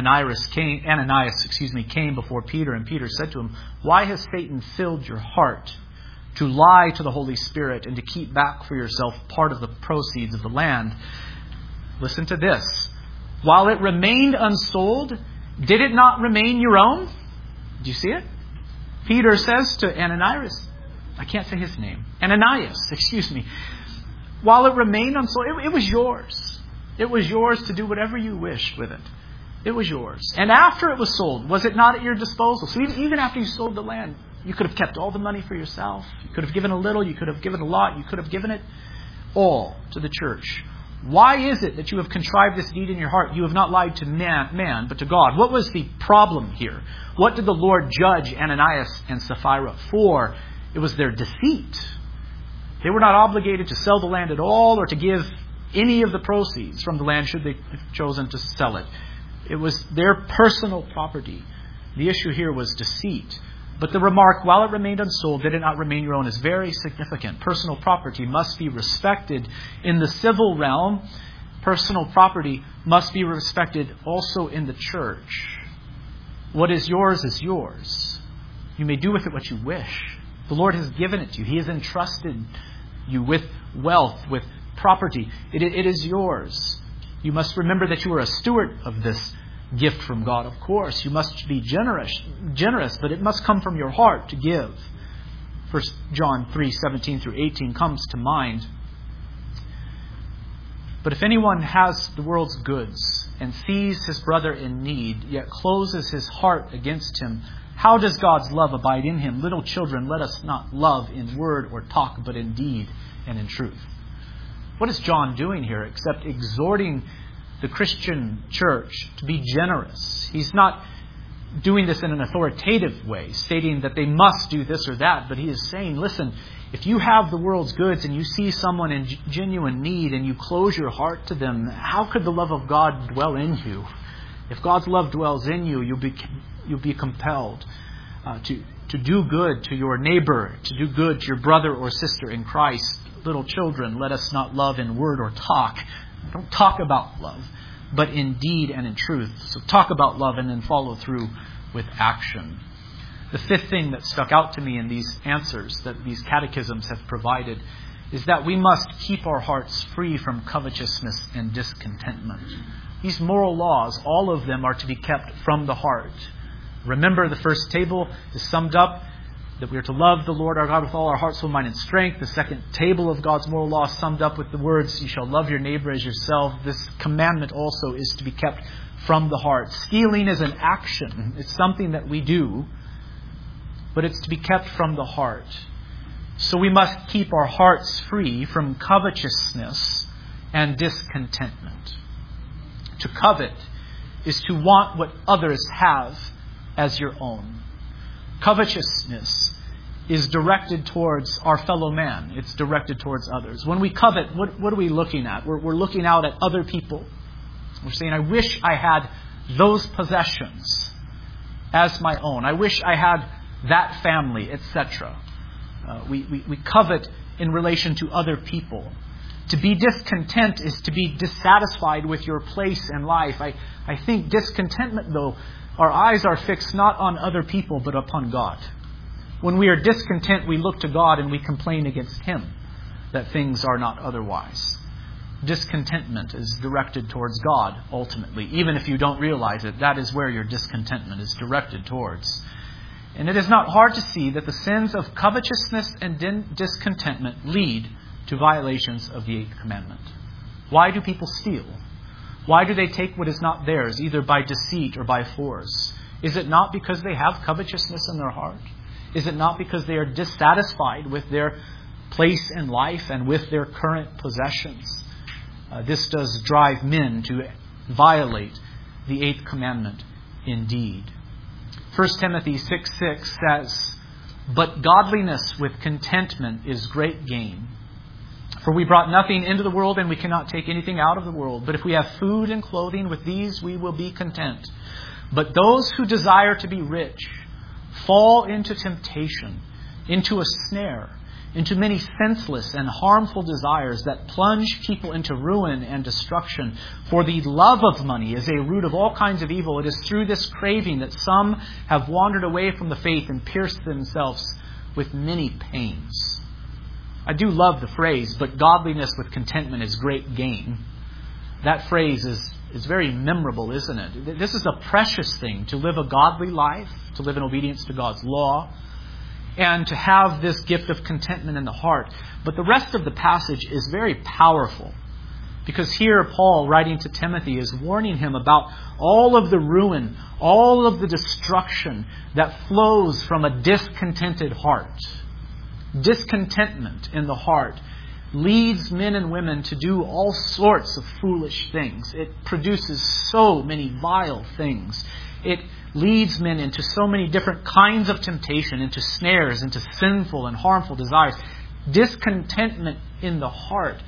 came before Peter, and Peter said to him, "Why has Satan filled your heart to lie to the Holy Spirit and to keep back for yourself part of the proceeds of the land?" Listen to this. "While it remained unsold, did it not remain your own?" Do you see it? Peter says to Ananias, I can't say his name. Ananias. While it remained unsold, it was yours. It was yours to do whatever you wished with it. It was yours. And after it was sold, was it not at your disposal? So even after you sold the land, you could have kept all the money for yourself. You could have given a little. You could have given a lot. You could have given it all to the church. Why is it that you have contrived this deed in your heart? You have not lied to man, but to God. What was the problem here? What did the Lord judge Ananias and Sapphira for? It was their deceit. They were not obligated to sell the land at all or to give any of the proceeds from the land should they have chosen to sell it. It was their personal property. The issue here was deceit. But the remark, "while it remained unsold, did it not remain your own?" is very significant. Personal property must be respected in the civil realm. Personal property must be respected also in the church. What is yours is yours. You may do with it what you wish. The Lord has given it to you. He has entrusted you with wealth, with property. It is yours. You must remember that you are a steward of this gift from God, of course. You must be generous, but it must come from your heart to give. 1 John 3:17 through 18 comes to mind. "But if anyone has the world's goods and sees his brother in need, yet closes his heart against him, how does God's love abide in him? Little children, let us not love in word or talk, but in deed and in truth." What is John doing here except exhorting the Christian church to be generous? He's not doing this in an authoritative way, stating that they must do this or that, but he is saying, listen, if you have the world's goods and you see someone in genuine need and you close your heart to them, how could the love of God dwell in you? If God's love dwells in you, you'll be compelled to do good to your neighbor, to do good to your brother or sister in Christ. Little children, let us not love in word or talk. Don't talk about love, but in deed and in truth. So talk about love and then follow through with action. The fifth thing that stuck out to me in these answers that these catechisms have provided is that we must keep our hearts free from covetousness and discontentment. These moral laws, all of them are to be kept from the heart. Remember, the first table is summed up that we are to love the Lord our God with all our heart, soul, mind, and strength. The second table of God's moral law summed up with the words, "You shall love your neighbor as yourself." This commandment also is to be kept from the heart. Stealing is an action. It's something that we do, but it's to be kept from the heart. So we must keep our hearts free from covetousness and discontentment. To covet is to want what others have as your own. Covetousness is directed towards our fellow man. It's directed towards others. When we covet, what are we looking at? We're looking out at other people. We're saying, I wish I had those possessions as my own. I wish I had that family, etc. We covet in relation to other people. To be discontent is to be dissatisfied with your place in life. I think discontentment, though, our eyes are fixed not on other people but upon God. When we are discontent, we look to God and we complain against Him that things are not otherwise. Discontentment is directed towards God, ultimately. Even if you don't realize it, that is where your discontentment is directed towards. And it is not hard to see that the sins of covetousness and discontentment lead to violations of the 8th commandment. Why do people steal? Why do they take what is not theirs, either by deceit or by force? Is it not because they have covetousness in their heart? Is it not because they are dissatisfied with their place in life and with their current possessions? This does drive men to violate the 8th commandment indeed. 1 Timothy 6:6 says, "But godliness with contentment is great gain. For we brought nothing into the world, and we cannot take anything out of the world. But if we have food and clothing, with these we will be content. But those who desire to be rich fall into temptation, into a snare, into many senseless and harmful desires that plunge people into ruin and destruction. For the love of money is a root of all kinds of evil. It is through this craving that some have wandered away from the faith and pierced themselves with many pains." I do love the phrase, "But godliness with contentment is great gain." That phrase is very memorable, isn't it? This is a precious thing, to live a godly life, to live in obedience to God's law, and to have this gift of contentment in the heart. But the rest of the passage is very powerful, because here Paul, writing to Timothy, is warning him about all of the ruin, all of the destruction that flows from a discontented heart. Discontentment in the heart leads men and women to do all sorts of foolish things. It produces so many vile things. It leads men into so many different kinds of temptation, into snares, into sinful and harmful desires. Discontentment in the heart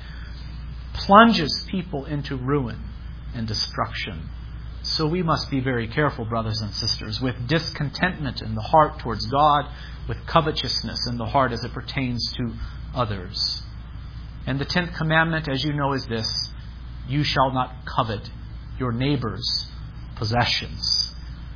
plunges people into ruin and destruction. So we must be very careful, brothers and sisters, with discontentment in the heart towards God, with covetousness in the heart as it pertains to others. And the 10th commandment, as you know, is this: you shall not covet your neighbor's possessions.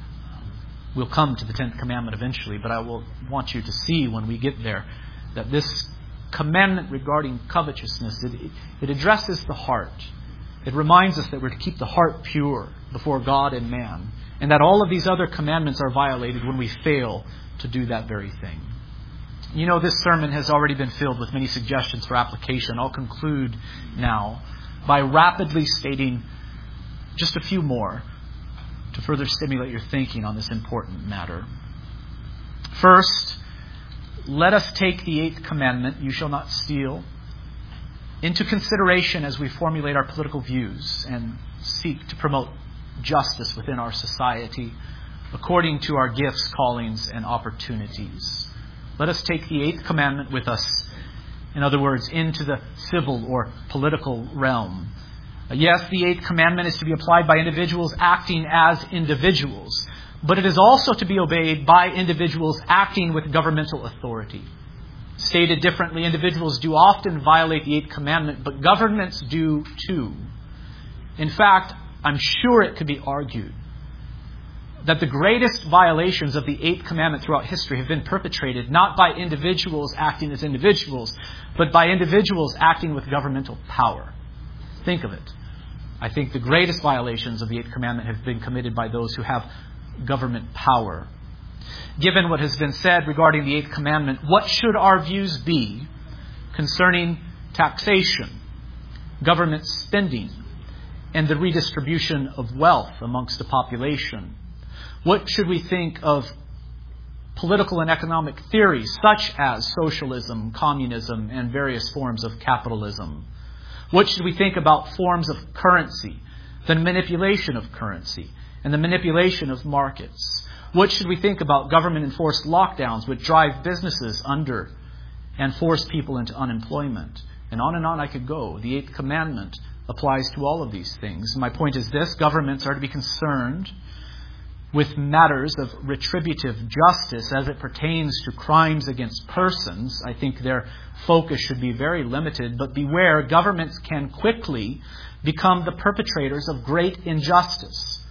We'll come to the 10th commandment eventually, but I will want you to see when we get there that this commandment regarding covetousness, it addresses the heart. It reminds us that we're to keep the heart pure before God and man, and that all of these other commandments are violated when we fail to do that very thing. You know, this sermon has already been filled with many suggestions for application. I'll conclude now by rapidly stating just a few more to further stimulate your thinking on this important matter. First, let us take the 8th commandment, "You shall not steal," into consideration as we formulate our political views and seek to promote justice within our society according to our gifts, callings, and opportunities. Let us take the 8th commandment with us, in other words, into the civil or political realm. Yes, the 8th commandment is to be applied by individuals acting as individuals, but it is also to be obeyed by individuals acting with governmental authority. Stated differently, individuals do often violate the 8th commandment, but governments do too. In fact, I'm sure it could be argued that the greatest violations of the 8th commandment throughout history have been perpetrated not by individuals acting as individuals, but by individuals acting with governmental power. Think of it. I think the greatest violations of the 8th commandment have been committed by those who have government power. Given what has been said regarding the 8th commandment, what should our views be concerning taxation, government spending, and the redistribution of wealth amongst the population? What should we think of political and economic theories such as socialism, communism, and various forms of capitalism? What should we think about forms of currency, the manipulation of currency, and the manipulation of markets? What should we think about government-enforced lockdowns which drive businesses under and force people into unemployment? And on I could go. The 8th commandment applies to all of these things. My point is this: governments are to be concerned with matters of retributive justice as it pertains to crimes against persons. I think their focus should be very limited, but beware, governments can quickly become the perpetrators of great injustice.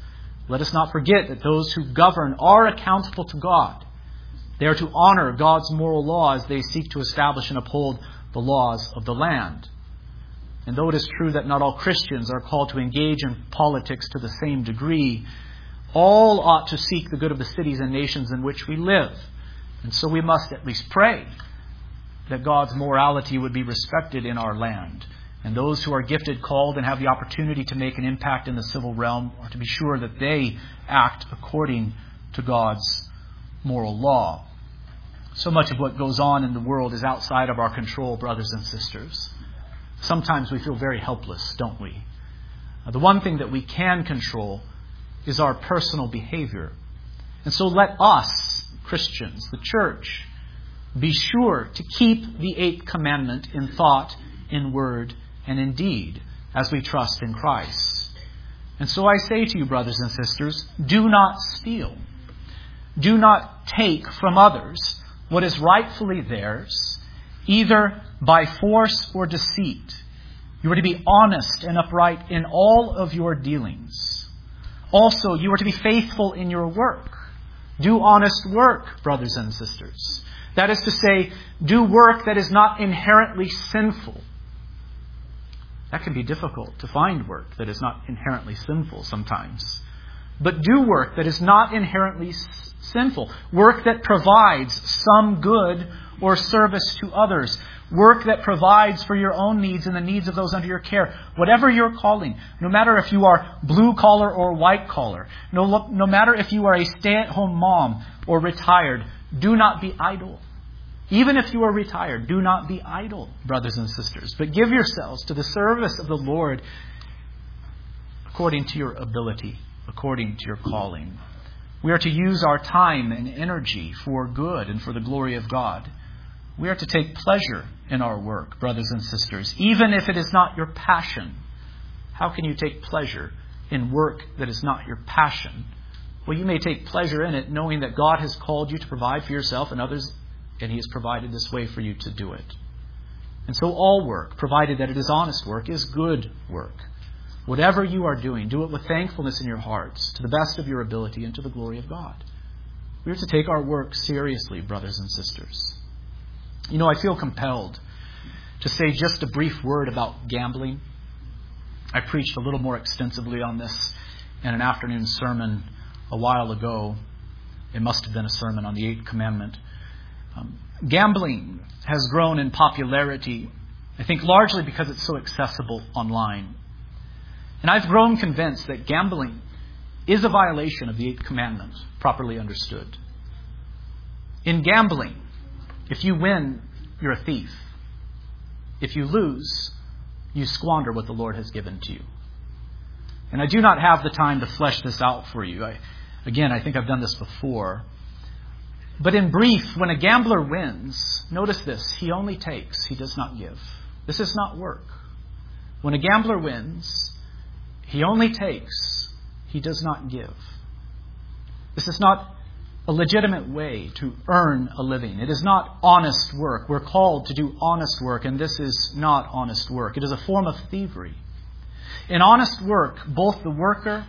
Let us not forget that those who govern are accountable to God. They are to honor God's moral law as they seek to establish and uphold the laws of the land. And though it is true that not all Christians are called to engage in politics to the same degree, all ought to seek the good of the cities and nations in which we live. And so we must at least pray that God's morality would be respected in our land. And those who are gifted, called, and have the opportunity to make an impact in the civil realm are to be sure that they act according to God's moral law. So much of what goes on in the world is outside of our control, brothers and sisters. Sometimes we feel very helpless, don't we? The one thing that we can control is our personal behavior. And so let us, Christians, the church, be sure to keep the 8th commandment in thought, in word, and in deed as we trust in Christ. And so I say to you, brothers and sisters, do not steal. Do not take from others what is rightfully theirs, either by force or deceit. You are to be honest and upright in all of your dealings. Also, you are to be faithful in your work. Do honest work, brothers and sisters. That is to say, do work that is not inherently sinful. That can be difficult, to find work that is not inherently sinful sometimes. But do work that is not inherently sinful. Work that provides some good or service to others. Work that provides for your own needs and the needs of those under your care. Whatever your calling, no matter if you are blue collar or white collar, no matter if you are a stay-at-home mom or retired, do not be idle. Even if you are retired, do not be idle, brothers and sisters, but give yourselves to the service of the Lord according to your ability, according to your calling. We are to use our time and energy for good and for the glory of God. We are to take pleasure in our work, brothers and sisters, even if it is not your passion. How can you take pleasure in work that is not your passion? Well, you may take pleasure in it knowing that God has called you to provide for yourself and others, and He has provided this way for you to do it. And so all work, provided that it is honest work, is good work. Whatever you are doing, do it with thankfulness in your hearts, to the best of your ability and to the glory of God. We are to take our work seriously, brothers and sisters. You know, I feel compelled to say just a brief word about gambling. I preached a little more extensively on this in an afternoon sermon a while ago. It must have been a sermon on the 8th commandment. Gambling has grown in popularity, I think largely because it's so accessible online. And I've grown convinced that gambling is a violation of the 8th commandment, properly understood. In gambling, if you win, you're a thief. If you lose, you squander what the Lord has given to you. And I do not have the time to flesh this out for you. I think I've done this before. But in brief, when a gambler wins, notice this, he only takes, he does not give. This is not work. When a gambler wins, he only takes, he does not give. This is not a legitimate way to earn a living. It is not honest work. We're called to do honest work, and this is not honest work. It is a form of thievery. In honest work, both the worker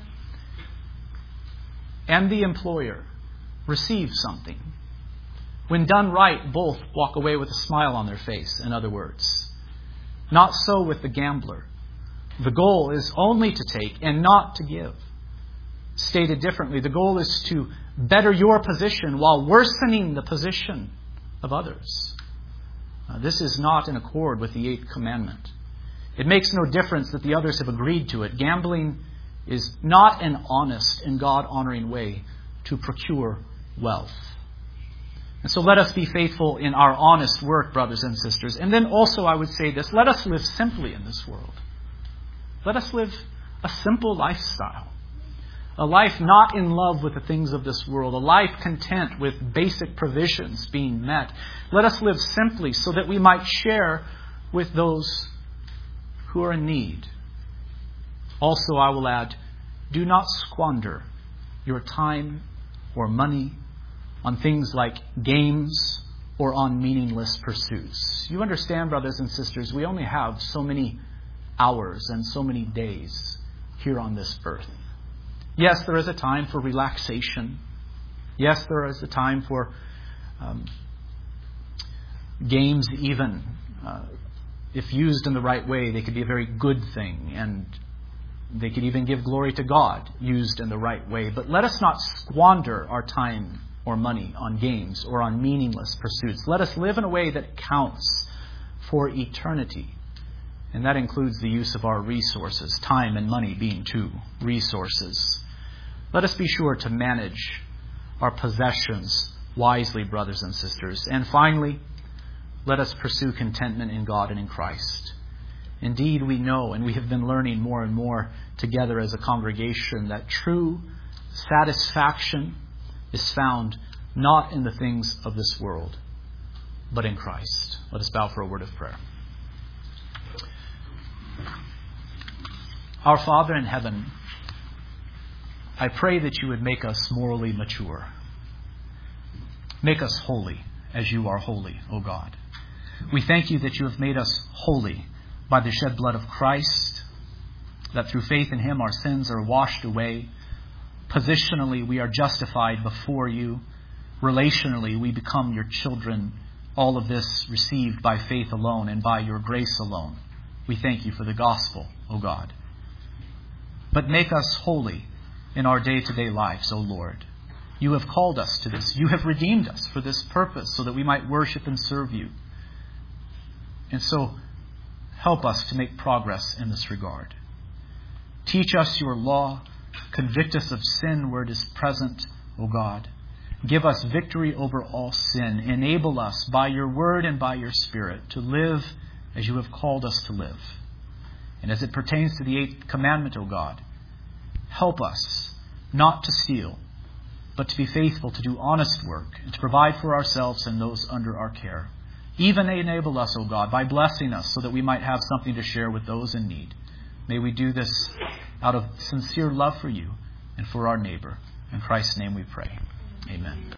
and the employer receive something. When done right, both walk away with a smile on their face, in other words. Not so with the gambler. The goal is only to take and not to give. Stated differently, the goal is to better your position while worsening the position of others. This is not in accord with the 8th commandment. It makes no difference that the others have agreed to it. Gambling is not an honest and God-honoring way to procure wealth. And so let us be faithful in our honest work, brothers and sisters. And then also I would say this, let us live simply in this world. Let us live a simple lifestyle. A life not in love with the things of this world. A life content with basic provisions being met. Let us live simply so that we might share with those who are in need. Also, I will add, do not squander your time or money on things like games or on meaningless pursuits. You understand, brothers and sisters, we only have so many hours and so many days here on this earth. Yes, there is a time for relaxation. Yes, there is a time for games even. If used in the right way, they could be a very good thing, and they could even give glory to God, used in the right way. But let us not squander our time or money on games or on meaningless pursuits. Let us live in a way that counts for eternity. And that includes the use of our resources, time and money being two resources. Let us be sure to manage our possessions wisely, brothers and sisters. And finally, let us pursue contentment in God and in Christ. Indeed, we know, and we have been learning more and more together as a congregation, that true satisfaction is found not in the things of this world, but in Christ. Let us bow for a word of prayer. Our Father in heaven, I pray that you would make us morally mature. Make us holy as you are holy, O God. We thank you that you have made us holy by the shed blood of Christ, that through faith in him our sins are washed away. Positionally, we are justified before you. Relationally, we become your children. All of this received by faith alone and by your grace alone. We thank you for the gospel, O God. But make us holy in our day-to-day lives, O Lord. You have called us to this. You have redeemed us for this purpose, so that we might worship and serve you. And so, help us to make progress in this regard. Teach us your law. Convict us of sin where it is present, O God. Give us victory over all sin. Enable us by your word and by your Spirit to live as you have called us to live. And as it pertains to the 8th commandment, O God, help us not to steal, but to be faithful to do honest work and to provide for ourselves and those under our care. Even enable us, O God, by blessing us so that we might have something to share with those in need. May we do this out of sincere love for you and for our neighbor. In Christ's name we pray. Amen.